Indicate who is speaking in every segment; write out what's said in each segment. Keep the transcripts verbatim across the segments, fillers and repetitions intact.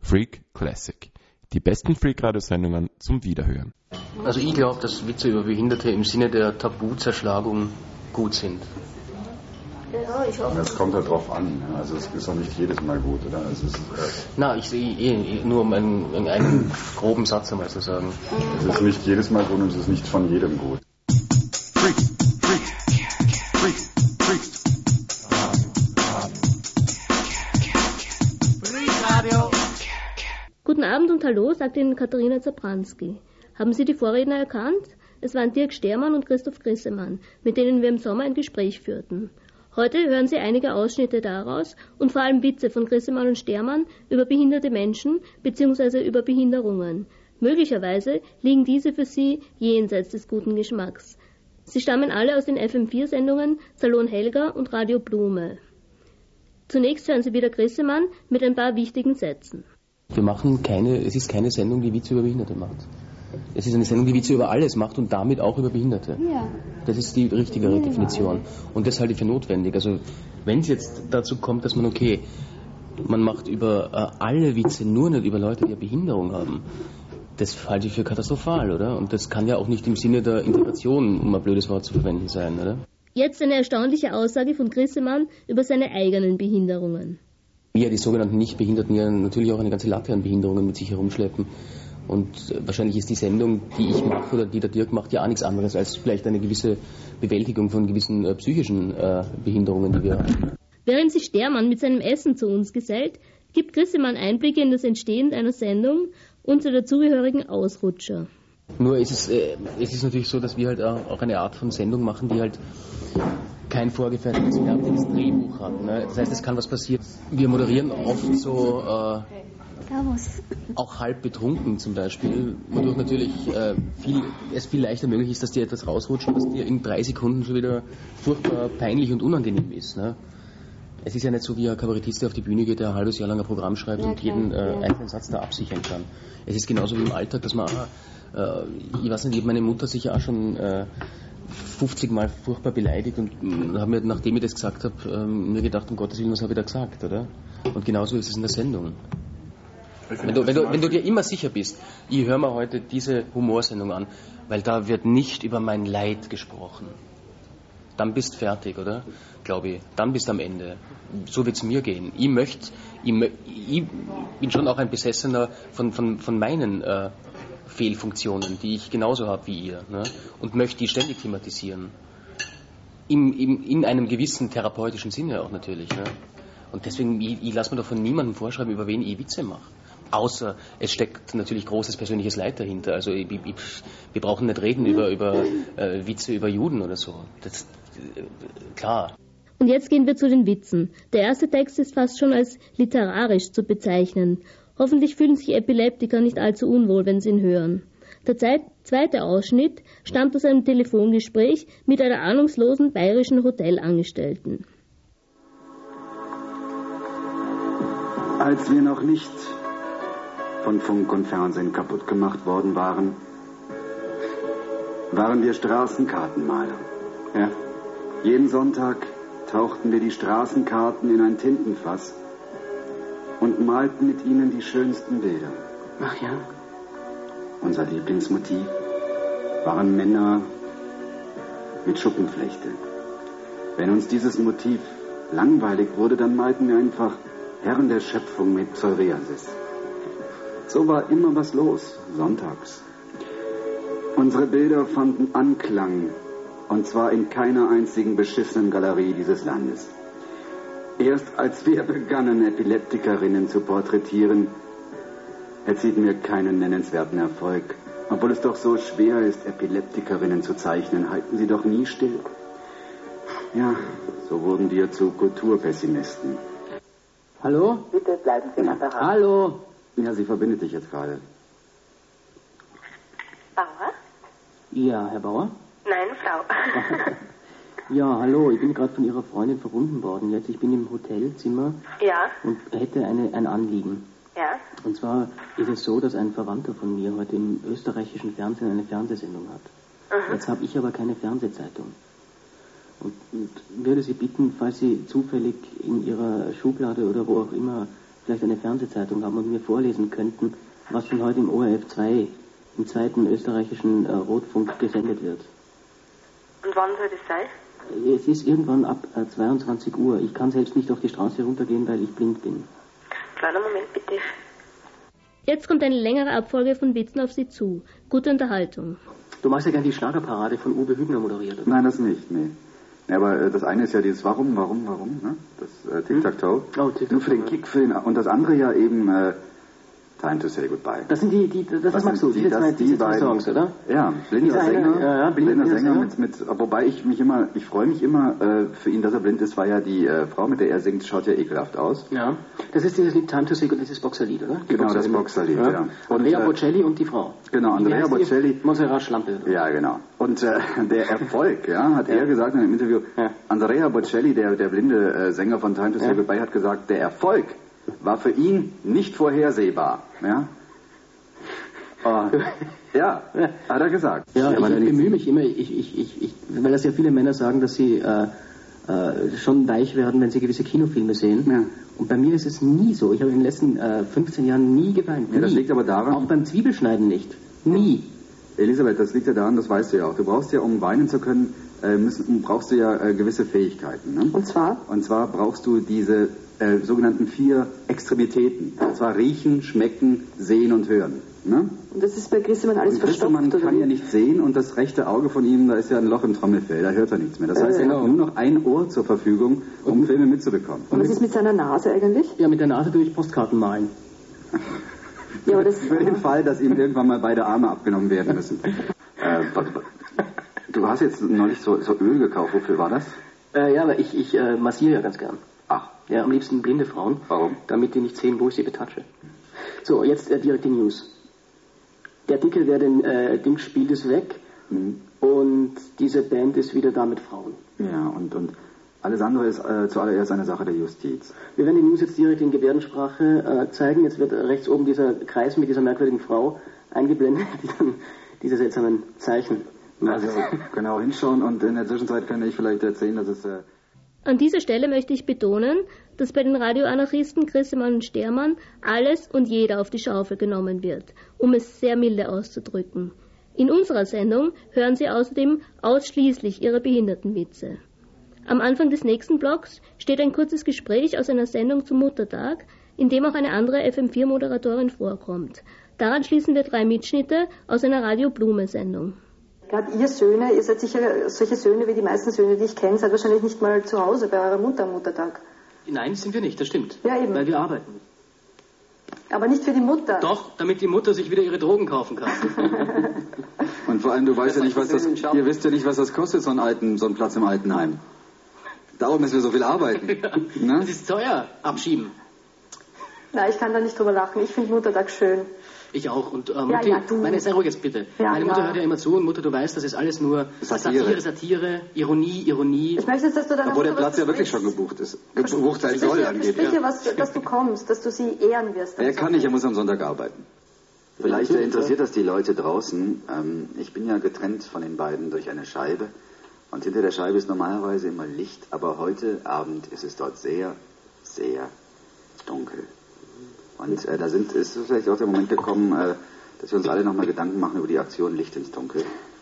Speaker 1: Freak Classic. Die besten Freak-Radio-Sendungen zum Wiederhören.
Speaker 2: Also ich glaube, dass Witze über Behinderte im Sinne der Tabuzerschlagung gut sind.
Speaker 3: Ja, ich hoffe.
Speaker 4: Das kommt halt drauf an. Also es ist auch nicht jedes Mal gut, oder? Also es ist, äh
Speaker 2: Na, ich sehe eh, nur um einen, einen groben Satz einmal zu sagen.
Speaker 4: Es ist nicht jedes Mal gut und es ist nicht von jedem gut. Freak, Freak, Freak, Freak.
Speaker 3: Freak-Radio.
Speaker 5: Guten Abend und hallo, sagt Ihnen Katharina Zabranski. Haben Sie die Vorredner erkannt? Es waren Dirk Stermann und Christoph Grissemann, mit denen wir im Sommer ein Gespräch führten. Heute hören Sie einige Ausschnitte daraus und vor allem Witze von Grissemann und Stermann über behinderte Menschen bzw. über Behinderungen. Möglicherweise liegen diese für Sie jenseits des guten Geschmacks. Sie stammen alle aus den F M vier Sendungen Salon Helga und Radio Blume. Zunächst hören Sie wieder Grissemann mit ein paar wichtigen Sätzen.
Speaker 2: Wir machen keine, es ist keine Sendung, die Witze über Behinderte macht. Es ist eine Sendung, die Witze über alles macht und damit auch über Behinderte.
Speaker 3: Ja.
Speaker 2: Das ist die richtigere ja, Definition. Und das halte ich für notwendig. Also wenn es jetzt dazu kommt, dass man, okay, man macht über äh, alle Witze, nur nicht über Leute, die eine Behinderung haben, das halte ich für katastrophal, oder? Und das kann ja auch nicht im Sinne der Integration, um ein blödes Wort zu verwenden, sein, oder?
Speaker 5: Jetzt eine erstaunliche Aussage von Grissemann über seine eigenen Behinderungen.
Speaker 2: Ja, die sogenannten Nichtbehinderten ja natürlich auch eine ganze Latte an Behinderungen mit sich herumschleppen. Und äh, wahrscheinlich ist die Sendung, die ich mache oder die der Dirk macht, ja auch nichts anderes als vielleicht eine gewisse Bewältigung von gewissen äh, psychischen äh, Behinderungen, die wir haben.
Speaker 5: Während sich Stermann mit seinem Essen zu uns gesellt, gibt Grissemann Einblicke in das Entstehen einer Sendung und zu dazugehörigen Ausrutscher.
Speaker 2: Nur ist es, äh, es ist natürlich so, dass wir halt auch eine Art von Sendung machen, die halt kein vorgefertigtes, fertiges Drehbuch hat. Ne? Das heißt, es kann was passieren. Wir moderieren oft so äh, auch halb betrunken zum Beispiel, wodurch natürlich äh, viel, es viel leichter möglich ist, dass dir etwas rausrutscht, was dir in drei Sekunden schon wieder furchtbar peinlich und unangenehm ist. Ne? Es ist ja nicht so wie ein Kabarettist, der auf die Bühne geht, der ein halbes Jahr lang ein Programm schreibt ja, und jeden äh, einzelnen Satz da absichern kann. Es ist genauso wie im Alltag, dass man, äh, ich weiß nicht, meine Mutter sich ja auch schon äh, fünfzig Mal furchtbar beleidigt und äh, habe mir, nachdem ich das gesagt habe, äh, mir gedacht, um Gottes Willen, was habe ich da gesagt, oder? Und genauso ist es in der Sendung. Wenn du, wenn, du, wenn du dir immer sicher bist, ich höre mir heute diese Humorsendung an, weil da wird nicht über mein Leid gesprochen. Dann bist fertig, oder? Glaube ich. Dann bist am Ende. So wird es mir gehen. Ich möchte, ich, ich bin schon auch ein Besessener von, von, von meinen äh, Fehlfunktionen, die ich genauso habe wie ihr. Ne? Und möchte die ständig thematisieren. Im, im, in einem gewissen therapeutischen Sinne auch natürlich. Ne? Und deswegen, ich, ich lasse mir doch von niemandem vorschreiben, über wen ich Witze mache. Außer es steckt natürlich großes persönliches Leid dahinter. Also ich, ich, wir brauchen nicht reden über, über äh, Witze über Juden oder so. Das äh, klar.
Speaker 5: Und jetzt gehen wir zu den Witzen. Der erste Text ist fast schon als literarisch zu bezeichnen. Hoffentlich fühlen sich Epileptiker nicht allzu unwohl, wenn sie ihn hören. Der zweite Ausschnitt stammt aus einem Telefongespräch mit einer ahnungslosen bayerischen Hotelangestellten.
Speaker 6: Als wir noch nicht von Funk und Fernsehen kaputt gemacht worden waren, waren wir Straßenkartenmaler. Ja. Jeden Sonntag tauchten wir die Straßenkarten in ein Tintenfass und malten mit ihnen die schönsten Bilder.
Speaker 2: Ach ja.
Speaker 6: Unser Lieblingsmotiv waren Männer mit Schuppenflechte. Wenn uns dieses Motiv langweilig wurde, dann malten wir einfach Herren der Schöpfung mit Psoriasis. So war immer was los, sonntags. Unsere Bilder fanden Anklang, und zwar in keiner einzigen beschissenen Galerie dieses Landes. Erst als wir begannen, Epileptikerinnen zu porträtieren, erzielten wir keinen nennenswerten Erfolg. Obwohl es doch so schwer ist, Epileptikerinnen zu zeichnen, halten sie doch nie still. Ja, so wurden wir zu Kulturpessimisten.
Speaker 2: Hallo?
Speaker 7: Bitte bleiben Sie am Apparat.
Speaker 2: Hallo?
Speaker 6: Ja, sie verbindet dich jetzt gerade.
Speaker 7: Bauer?
Speaker 2: Ja, Herr Bauer?
Speaker 7: Nein, Frau.
Speaker 2: Ja, hallo, ich bin gerade von Ihrer Freundin verbunden worden. Jetzt, ich bin im Hotelzimmer
Speaker 7: Ja.
Speaker 2: und hätte eine, ein Anliegen.
Speaker 7: Ja.
Speaker 2: Und zwar ist es so, dass ein Verwandter von mir heute im österreichischen Fernsehen eine Fernsehsendung hat. Mhm. Jetzt habe ich aber keine Fernsehzeitung. Und, und würde Sie bitten, falls Sie zufällig in Ihrer Schublade oder wo auch immer vielleicht eine Fernsehzeitung haben und mir vorlesen könnten, was von heute im O R F zwei, im zweiten österreichischen äh, Rotfunk, gesendet wird.
Speaker 7: Und wann soll das sein?
Speaker 2: Es ist irgendwann ab äh, zweiundzwanzig Uhr. Ich kann selbst nicht auf die Straße runtergehen, weil ich blind bin.
Speaker 7: Kleiner Moment, bitte.
Speaker 5: Jetzt kommt eine längere Abfolge von Witzen auf Sie zu. Gute Unterhaltung.
Speaker 2: Du machst ja gern die Schlagerparade von Uwe Hübner moderiert, oder?
Speaker 4: Nein, das nicht, nee. Ja, aber äh, das eine ist ja dieses Warum, Warum, Warum, ne? Das äh, Tic-Tac-Toe.
Speaker 2: Oh, Tic-Tac-Toe.
Speaker 4: Nur für den Kick, für den, und das andere ja eben äh, Time to Say Goodbye.
Speaker 2: Das sind die, die das,
Speaker 4: das
Speaker 2: magst du,
Speaker 4: die,
Speaker 2: diese
Speaker 4: das,
Speaker 2: zwei,
Speaker 4: die
Speaker 2: diese zwei
Speaker 4: beiden
Speaker 2: Songs, oder?
Speaker 4: Ja, blinder
Speaker 2: eine,
Speaker 4: Sänger,
Speaker 2: ja, ja, blinder,
Speaker 4: blinder Sänger,
Speaker 2: Sänger.
Speaker 4: Mit, mit, wobei ich mich immer, ich freue mich immer äh, für ihn, dass er blind ist, weil ja die äh, Frau, mit der er singt, schaut ja ekelhaft aus.
Speaker 2: Ja, das ist dieses Lied Time to Say Goodbye, dieses Boxerlied, oder? Die
Speaker 4: Genau, das Boxerlied, ja. ja.
Speaker 2: Und Andrea Bocelli und die Frau.
Speaker 4: Genau, Andrea Bocelli.
Speaker 2: Montserrat Schlampe. Oder?
Speaker 4: Ja, genau. Und äh, der Erfolg, ja, hat ja. er gesagt in einem Interview, ja. Andrea Bocelli, der, der blinde äh, Sänger von Time to Say ja. Goodbye, hat gesagt, der Erfolg war für ihn nicht vorhersehbar, ja. Oh, ja, hat er gesagt.
Speaker 2: Ja,
Speaker 4: ja,
Speaker 2: ich, ich bemühe mich immer, ich, ich, ich, ich, weil das ja viele Männer sagen, dass sie äh, äh, schon weich werden, wenn sie gewisse Kinofilme sehen. Ja. Und bei mir ist es nie so. Ich habe in den letzten äh, fünfzehn Jahren nie geweint.
Speaker 4: Ja, das liegt aber daran...
Speaker 2: Auch beim Zwiebelschneiden nicht. Nie.
Speaker 4: Elisabeth, das liegt ja daran, das weißt du ja auch. Du brauchst ja, um weinen zu können, äh, müssen, brauchst du ja äh, gewisse Fähigkeiten. Ne?
Speaker 7: Und zwar?
Speaker 4: Und zwar brauchst du diese äh, sogenannten vier Extremitäten. Und zwar riechen, schmecken, sehen und hören. Ne?
Speaker 7: Und das ist bei Grissemann alles verstopft,
Speaker 4: Grissemann
Speaker 7: oder?
Speaker 4: kann ja nicht sehen und das rechte Auge von ihm, da ist ja ein Loch im Trommelfell, da hört er nichts mehr. Das heißt,
Speaker 2: äh,
Speaker 4: er
Speaker 2: genau.
Speaker 4: hat nur noch ein Ohr zur Verfügung, um Filme mitzubekommen.
Speaker 7: Und was ist mit seiner Nase eigentlich?
Speaker 2: Ja, mit der Nase durch Postkarten malen.
Speaker 7: Ja, aber das...
Speaker 4: Für den Fall, dass ihm irgendwann mal beide Arme abgenommen werden müssen. äh, du hast jetzt neulich so, so Öl gekauft, wofür war das?
Speaker 2: Äh, ja, aber ich, ich äh, massiere ja ganz gern.
Speaker 4: Ach.
Speaker 2: Ja, am liebsten blinde Frauen.
Speaker 4: Warum?
Speaker 2: Damit die nicht sehen, wo ich sie betatsche. So, jetzt äh, direkt die News. Der Dicke, der den äh, Ding spielt, ist weg. Mhm. Und diese Band ist wieder da mit Frauen.
Speaker 4: Ja, und, und alles andere ist äh, zuallererst eine Sache der Justiz.
Speaker 2: Wir werden die News jetzt direkt in Gebärdensprache äh, zeigen. Jetzt wird rechts oben dieser Kreis mit dieser merkwürdigen Frau eingeblendet, die dann diese seltsamen Zeichen macht.
Speaker 4: Also genau hinschauen und in der Zwischenzeit kann ich vielleicht erzählen, dass es... Äh
Speaker 5: An dieser Stelle möchte ich betonen, dass bei den Radioanarchisten Grissemann und Stermann alles und jeder auf die Schaufel genommen wird, um es sehr milde auszudrücken. In unserer Sendung hören Sie außerdem ausschließlich ihre Behindertenwitze. Am Anfang des nächsten Blocks steht ein kurzes Gespräch aus einer Sendung zum Muttertag, in dem auch eine andere F M vier Moderatorin vorkommt. Daran schließen wir drei Mitschnitte aus einer Radio Blume-Sendung.
Speaker 3: Gerade ihr Söhne, ihr seid sicher solche Söhne wie die meisten Söhne, die ich kenne, seid wahrscheinlich nicht mal zu Hause bei eurer Mutter am Muttertag.
Speaker 2: Nein, sind wir nicht, das stimmt.
Speaker 3: Ja, eben.
Speaker 2: Weil wir arbeiten.
Speaker 3: Aber nicht für die Mutter.
Speaker 2: Doch, damit die Mutter sich wieder ihre Drogen kaufen kann.
Speaker 4: Und vor allem, du weißt ja nicht, was das, ihr wisst ja nicht, was das kostet, so ein, Alten, so ein Platz im Altenheim. Darum müssen wir so viel arbeiten.
Speaker 2: Ja,
Speaker 4: ne?
Speaker 2: das ist teuer, abschieben.
Speaker 3: Nein, ich kann da nicht drüber lachen. Ich finde Muttertag schön.
Speaker 2: Ich auch. Und äh,
Speaker 3: Ja,
Speaker 2: Mutti,
Speaker 3: ja, du.
Speaker 2: meine, sei ruhig jetzt bitte.
Speaker 3: Ja,
Speaker 2: meine Mutter
Speaker 3: ja.
Speaker 2: hört ja immer zu und Mutter, du weißt, das ist alles nur
Speaker 4: Satire.
Speaker 2: Satire, Satire, Ironie, Ironie.
Speaker 3: Ich möchte jetzt, dass du deiner
Speaker 4: Obwohl der
Speaker 3: Mutter
Speaker 4: Platz
Speaker 3: was
Speaker 4: ja wirklich schon
Speaker 3: versprichst.
Speaker 4: gebucht ist. Gebucht sein soll
Speaker 3: Versprich
Speaker 4: angeblich.
Speaker 3: versprich dir, was, dass du kommst, dass du sie ehren wirst.
Speaker 4: Er kann nicht, er muss am Sonntag arbeiten. Vielleicht interessiert das die Leute draußen. Ähm, ich bin ja getrennt von den beiden durch eine Scheibe. Und hinter der Scheibe ist normalerweise immer Licht. Aber heute Abend ist es dort sehr, sehr dunkel. Und äh, da sind, ist vielleicht auch der Moment gekommen, äh, dass wir uns alle nochmal Gedanken machen über die Aktion Licht ins Dunkel.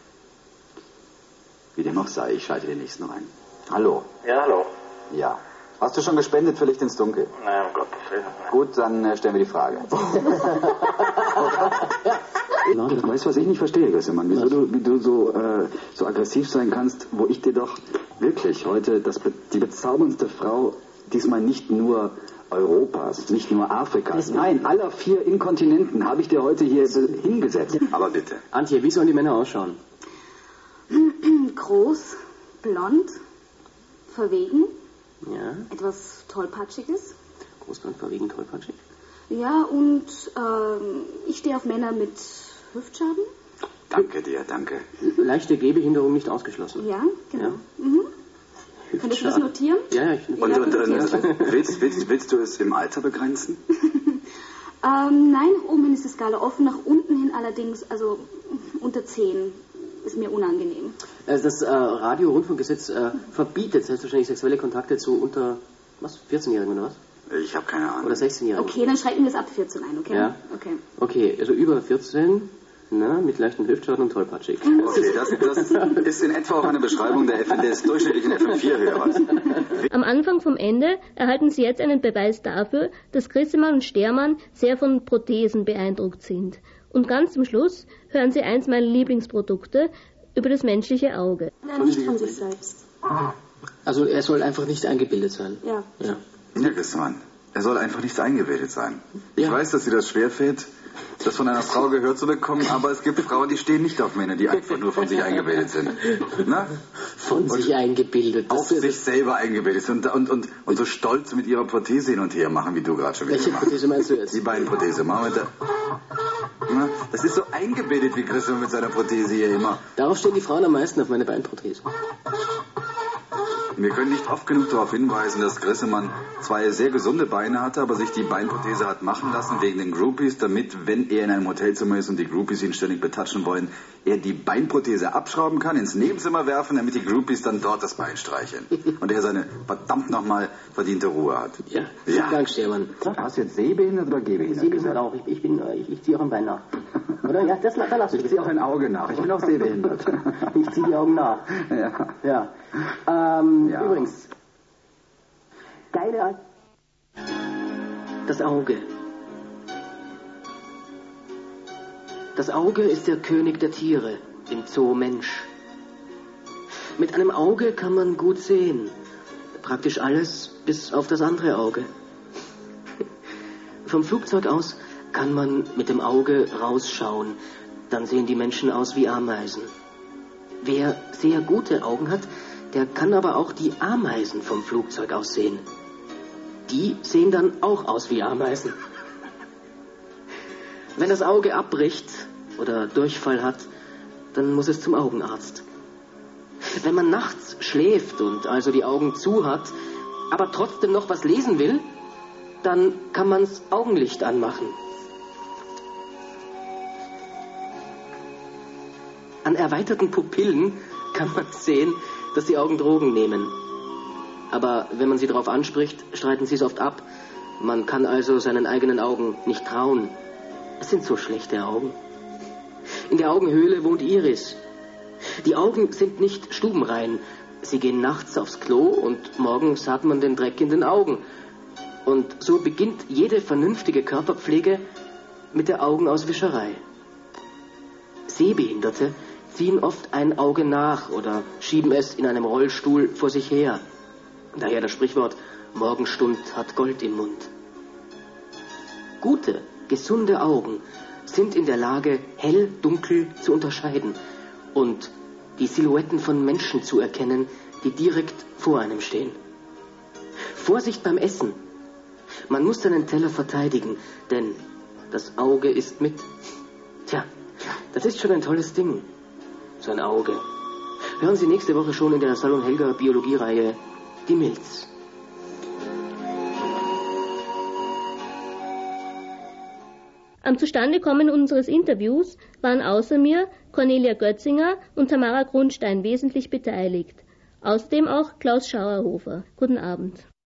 Speaker 4: Wie dem auch sei, ich schalte den nächsten rein. Hallo.
Speaker 8: Ja, hallo.
Speaker 4: Ja. Hast du schon gespendet für Licht ins Dunkel?
Speaker 8: Nein, um Gottes Willen.
Speaker 4: Gut, dann äh, stellen wir die Frage. Du weißt, was ich nicht verstehe, Grissemann, wieso du, wie du so, äh, so aggressiv sein kannst, wo ich dir doch wirklich heute das, die bezauberndste Frau, diesmal nicht nur Europas, nicht nur Afrikas, nein, aller vier Inkontinenten habe ich dir heute hier hingesetzt. Aber bitte.
Speaker 2: Antje, wie sollen die Männer ausschauen?
Speaker 9: Groß, blond, verwegen,
Speaker 2: Ja,
Speaker 9: etwas Tollpatschiges.
Speaker 2: groß, blond, verwegen, tollpatschig.
Speaker 9: Ja, und ähm, ich stehe auf Männer mit Hüftschaden.
Speaker 4: Danke dir, danke.
Speaker 2: Leichte Gehbehinderung nicht ausgeschlossen.
Speaker 9: Ja, genau.
Speaker 2: Ja.
Speaker 9: Mhm. Könntest du das notieren?
Speaker 2: Ja, ja, ich
Speaker 4: Und, und, und willst, willst, willst du es im Alter begrenzen?
Speaker 9: ähm, nein, nach oben hin ist die Skala offen, nach unten hin allerdings, also unter zehn ist mir unangenehm.
Speaker 2: Also das äh, Radio-Rundfunkgesetz äh, verbietet selbstverständlich sexuelle Kontakte zu unter, was, vierzehnjährigen oder was?
Speaker 4: Ich habe keine Ahnung.
Speaker 2: Oder sechzehnjährige.
Speaker 9: Okay, dann schreiben wir es ab vierzehn ein, okay?
Speaker 2: Ja.
Speaker 9: Okay.
Speaker 2: Okay, also über vierzehn, na, mit leichten Hüftschaden und tollpatschig.
Speaker 4: Okay, das, das ist in etwa auch eine Beschreibung der F, des durchschnittlichen F M vier-Hörers.
Speaker 5: Am Anfang vom Ende erhalten Sie jetzt einen Beweis dafür, dass Grissemann und Stermann sehr von Prothesen beeindruckt sind. Und ganz zum Schluss hören Sie eins meiner Lieblingsprodukte über das menschliche Auge.
Speaker 7: Nein, nicht von sich selbst.
Speaker 2: Also er soll einfach nicht eingebildet sein.
Speaker 7: Ja.
Speaker 2: Ja.
Speaker 4: Ja, Grissemann, er soll einfach nicht eingebildet sein. Ich
Speaker 2: Ja.
Speaker 4: weiß, dass dir das schwerfällt, das von einer Frau gehört zu bekommen, aber es gibt Frauen, die stehen nicht auf Männer, die einfach nur von sich eingebildet sind. Na?
Speaker 2: Von sich eingebildet. Das
Speaker 4: Auf sich selber eingebildet sind und, und, und, und so stolz mit ihrer Prothese hin und her machen, wie du gerade schon wieder
Speaker 2: Welche
Speaker 4: gemacht
Speaker 2: Prothese meinst du jetzt?
Speaker 4: Die Beinprothese. Machen wir da. Na, das ist so eingebildet, wie Grissemann mit seiner Prothese hier immer.
Speaker 2: Darauf stehen die Frauen am meisten, auf meine Beinprothese.
Speaker 4: Wir können nicht oft genug darauf hinweisen, dass Grissemann zwei sehr gesunde Beine hatte, aber sich die Beinprothese hat machen lassen wegen den Groupies, damit, wenn er in einem Hotelzimmer ist und die Groupies ihn ständig betatschen wollen, er die Beinprothese abschrauben kann, ins Nebenzimmer werfen, damit die Groupies dann dort das Bein streicheln. Und er seine verdammt nochmal verdiente Ruhe hat.
Speaker 2: Ja, vielen Dank, Stermann.
Speaker 6: Hast du jetzt sehbehindert oder gehbehindert
Speaker 2: Sehbehindert
Speaker 6: gesagt?
Speaker 2: auch. Ich, ich, bin, äh, ich, ich ziehe auch ein Bein nach. Oder? Ja, das, da lass ich.
Speaker 6: Ich ziehe auch ein Auge nach. Ich bin auch sehbehindert.
Speaker 2: Ich ziehe die Augen nach.
Speaker 6: Ja.
Speaker 2: Ja. Ähm,
Speaker 6: Ja.
Speaker 2: Übrigens. Geile. Das Auge. Das Auge ist der König der Tiere im Zoo Mensch. Mit einem Auge kann man gut sehen. Praktisch alles bis auf das andere Auge. Vom Flugzeug aus kann man mit dem Auge rausschauen. Dann sehen die Menschen aus wie Ameisen. Wer sehr gute Augen hat, der kann aber auch die Ameisen vom Flugzeug aus sehen. Die sehen dann auch aus wie Ameisen. Wenn das Auge abbricht oder Durchfall hat, dann muss es zum Augenarzt. Wenn man nachts schläft und also die Augen zu hat, aber trotzdem noch was lesen will, dann kann man's Augenlicht anmachen. An erweiterten Pupillen kann man sehen, dass die Augen Drogen nehmen. Aber wenn man sie darauf anspricht, streiten sie es oft ab. Man kann also seinen eigenen Augen nicht trauen. Es sind so schlechte Augen. In der Augenhöhle wohnt Iris. Die Augen sind nicht stubenrein. Sie gehen nachts aufs Klo und morgens hat man den Dreck in den Augen. Und so beginnt jede vernünftige Körperpflege mit der Augenauswischerei. Sehbehinderte ziehen oft ein Auge nach oder schieben es in einem Rollstuhl vor sich her. Daher das Sprichwort, Morgenstund hat Gold im Mund. Gute, gesunde Augen sind in der Lage, hell, dunkel zu unterscheiden und die Silhouetten von Menschen zu erkennen, die direkt vor einem stehen. Vorsicht beim Essen. Man muss seinen Teller verteidigen, denn das Auge ist mit. Tja, das ist schon ein tolles Ding. So ein Auge. Hören Sie nächste Woche schon in der Salon Helga Biologiereihe Die Milz.
Speaker 5: Am Zustandekommen unseres Interviews waren außer mir Cornelia Götzinger und Tamara Grundstein wesentlich beteiligt. Außerdem auch Klaus Schauerhofer. Guten Abend.